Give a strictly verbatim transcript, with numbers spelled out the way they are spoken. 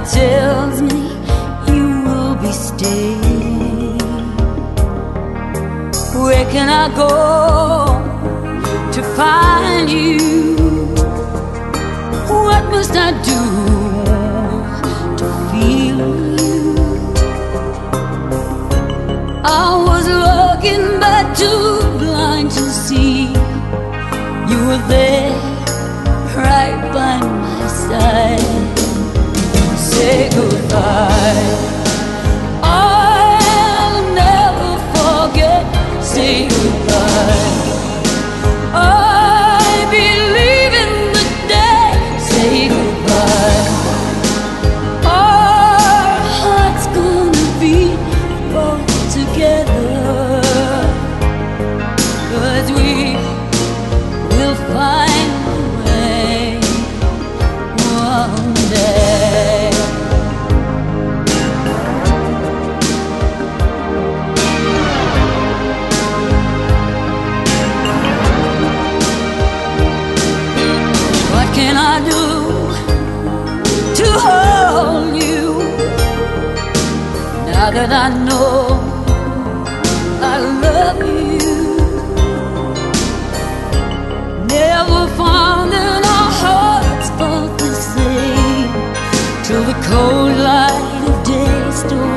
tells me you will be staying. Where can I go to find you? What must I do to feel you? I was looking but too blind to see you were there right by my side. Say goodbye, I'll never forget. Say goodbye, I believe in the day. Say goodbye, our hearts gonna beat both together, 'cause we will find a way one day. What can I do to hold you now that I know I love you? Never found that our hearts felt the same till the cold light of day stole